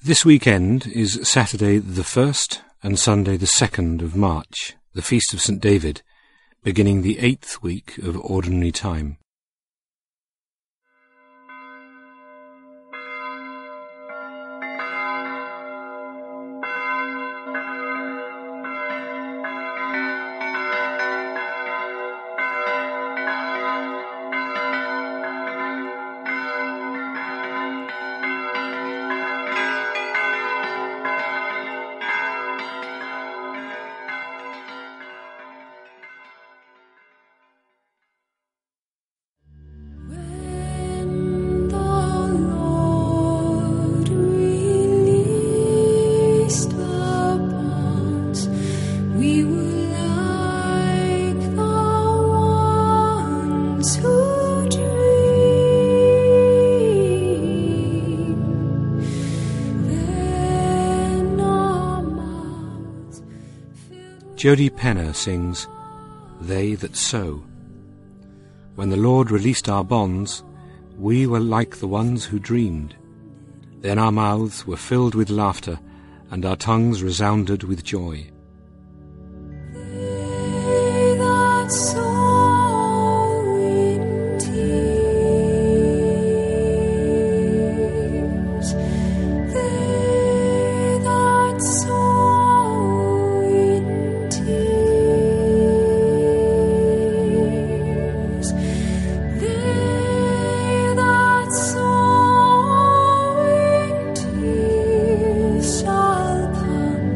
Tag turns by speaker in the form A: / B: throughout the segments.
A: This weekend is Saturday the 1st and Sunday the 2nd of March, the Feast of St. David, beginning the 8th week of Ordinary Time. Jody Penner sings, "They That Sow." When the Lord released our bonds, we were like the ones who dreamed. Then our mouths were filled with laughter, and our tongues resounded with joy.
B: They that sow in tears, they that sow in tears, they that sow in tears shall come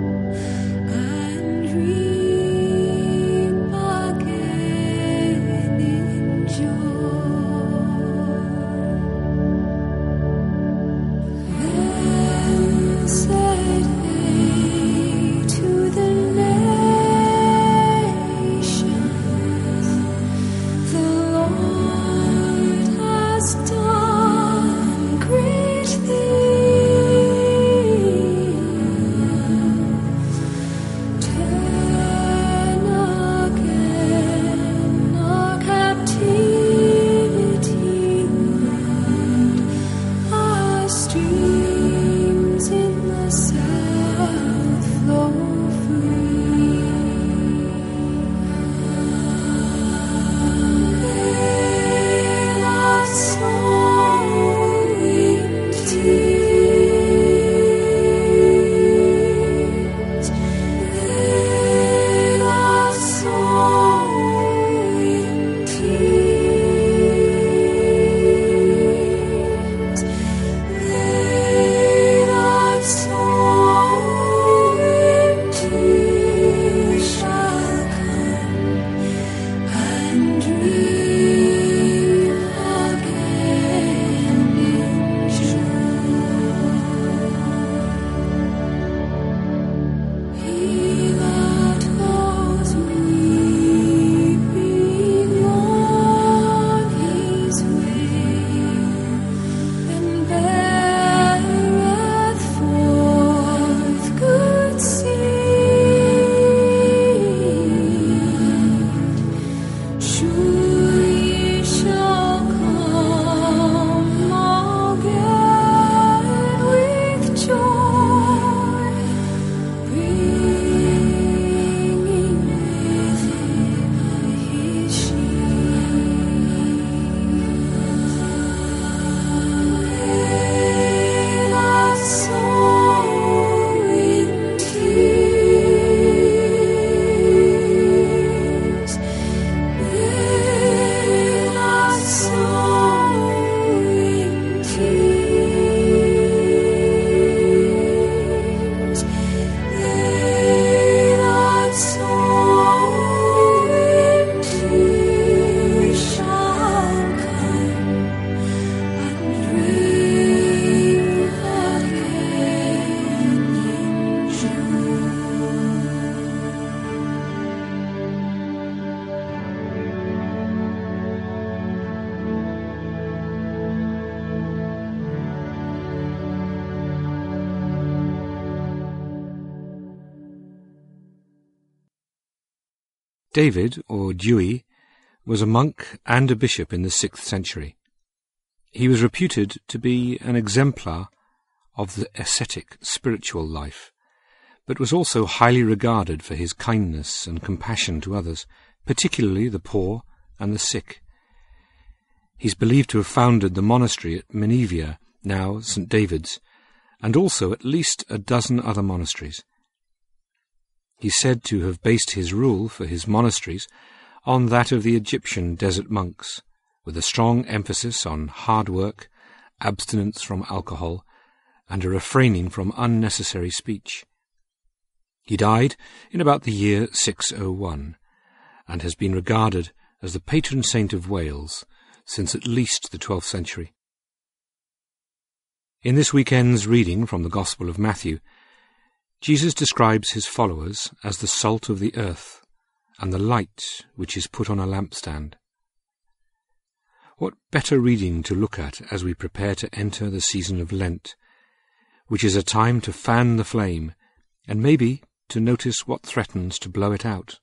B: and reap again in joy. Then said they to the nations, "The Lord has done great things. Turn again our captivity, our streams in the south flow free. They that sow in tears, they that sow in tears, they that sow in tears shall come and reap again in joy. He that goes weeping on his way, and beareth forth good seed, surely shall come again with joy, bringing with him his sheaves. They that sow in tears, they that sow in tears, they that sow in tears shall come and reap again in joy.
A: David, or Dewi, was a monk and a bishop in the 6th century. He was reputed to be an exemplar of the ascetic spiritual life, but was also highly regarded for his kindness and compassion to others, particularly the poor and the sick. He's believed to have founded the monastery at Menevia, now St. David's, and also at least a dozen other monasteries. He's said to have based his rule for his monasteries on that of the Egyptian desert monks, with a strong emphasis on hard work, abstinence from alcohol, and a refraining from unnecessary speech. He died in about the year 601, and has been regarded as the patron saint of Wales since at least the 12th century. In this weekend's reading from the Gospel of Matthew, Jesus describes his followers as the salt of the earth and the light which is put on a lampstand. What better reading to look at as we prepare to enter the season of Lent, which is a time to fan the flame and maybe to notice what threatens to blow it out.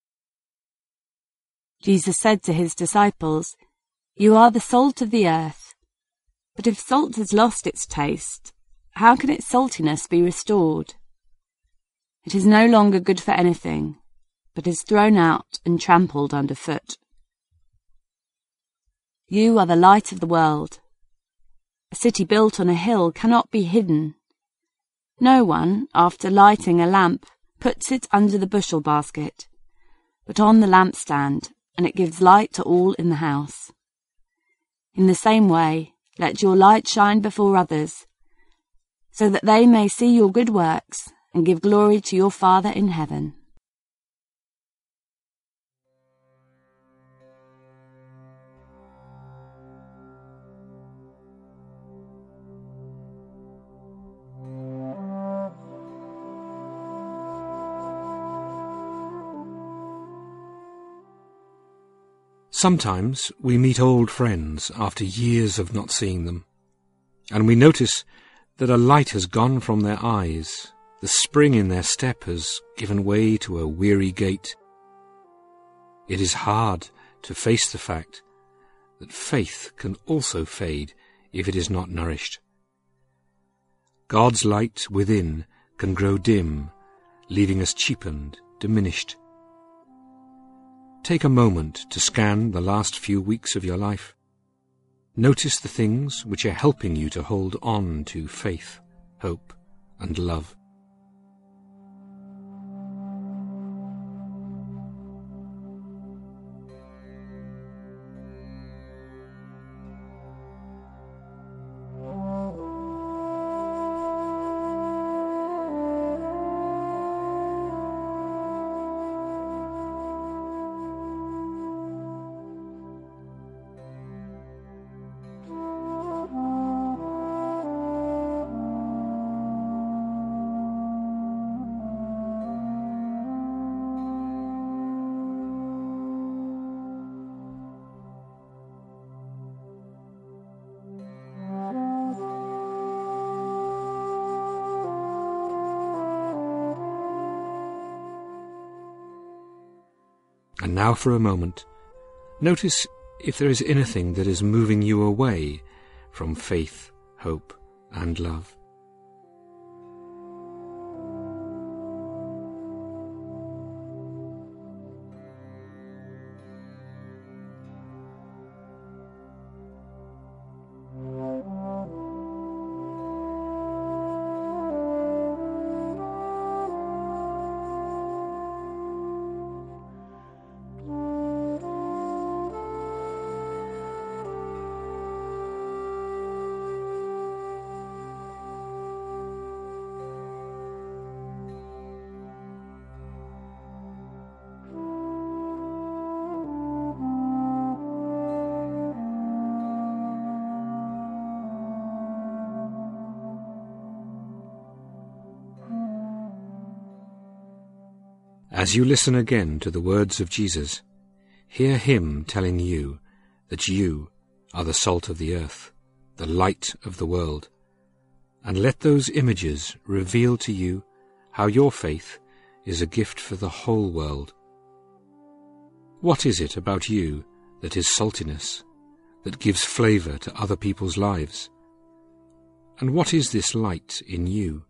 C: Jesus said to his disciples, "You are the salt of the earth. But if salt has lost its taste, how can its saltiness be restored? It is no longer good for anything, but is thrown out and trampled underfoot. You are the light of the world. A city built on a hill cannot be hidden. No one, after lighting a lamp, puts it under the bushel basket, but on the lampstand, and it gives light to all in the house. In the same way, let your light shine before others, so that they may see your good works and give glory to your Father in heaven."
A: Sometimes we meet old friends after years of not seeing them, and we notice that a light has gone from their eyes, the spring in their step has given way to a weary gait. It is hard to face the fact that faith can also fade if it is not nourished. God's light within can grow dim, leaving us cheapened, diminished. Take a moment to scan the last few weeks of your life. Notice the things which are helping you to hold on to faith, hope, and love. And now for a moment, notice if there is anything that is moving you away from faith, hope, and love. As you listen again to the words of Jesus, hear him telling you that you are the salt of the earth, the light of the world, and let those images reveal to you how your faith is a gift for the whole world. What is it about you that is saltiness, that gives flavour to other people's lives? And what is this light in you?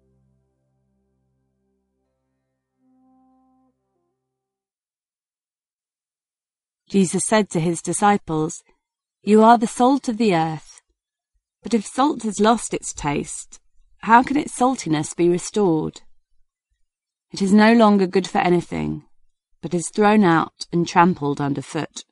C: Jesus said to his disciples, "You are the salt of the earth. But if salt has lost its taste, how can its saltiness be restored? It is no longer good for anything, but is thrown out and trampled underfoot.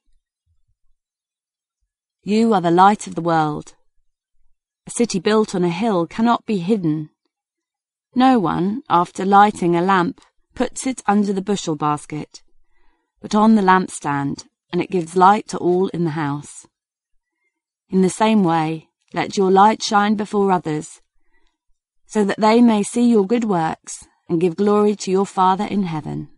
C: You are the light of the world. A city built on a hill cannot be hidden. No one, after lighting a lamp, puts it under the bushel basket, but on the lampstand, and it gives light to all in the house. In the same way, let your light shine before others, so that they may see your good works and give glory to your Father in heaven."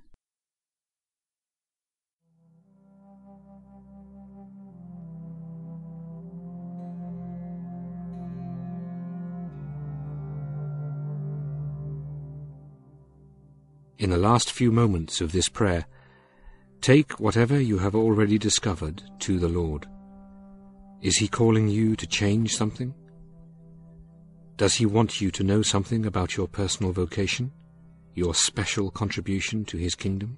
A: In the last few moments of this prayer, take whatever you have already discovered to the Lord. Is he calling you to change something? Does he want you to know something about your personal vocation, your special contribution to his kingdom?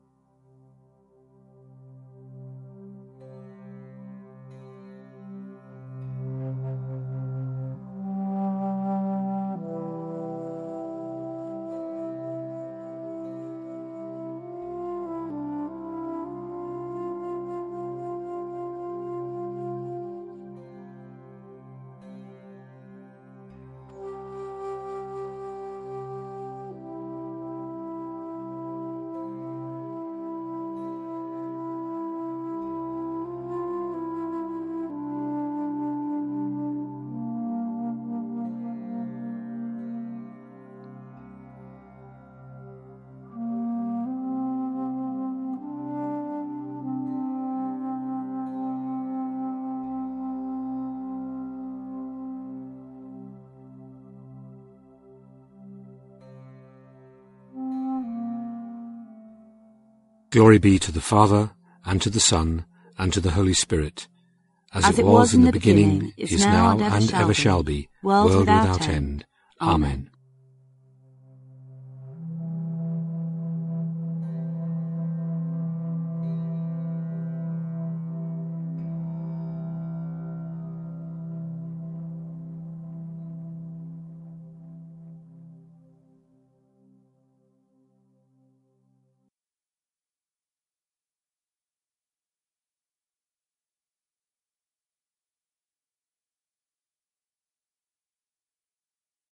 A: Glory be to the Father, and to the Son, and to the Holy Spirit, as it was in the beginning, is now, and ever shall be, world without end. Amen.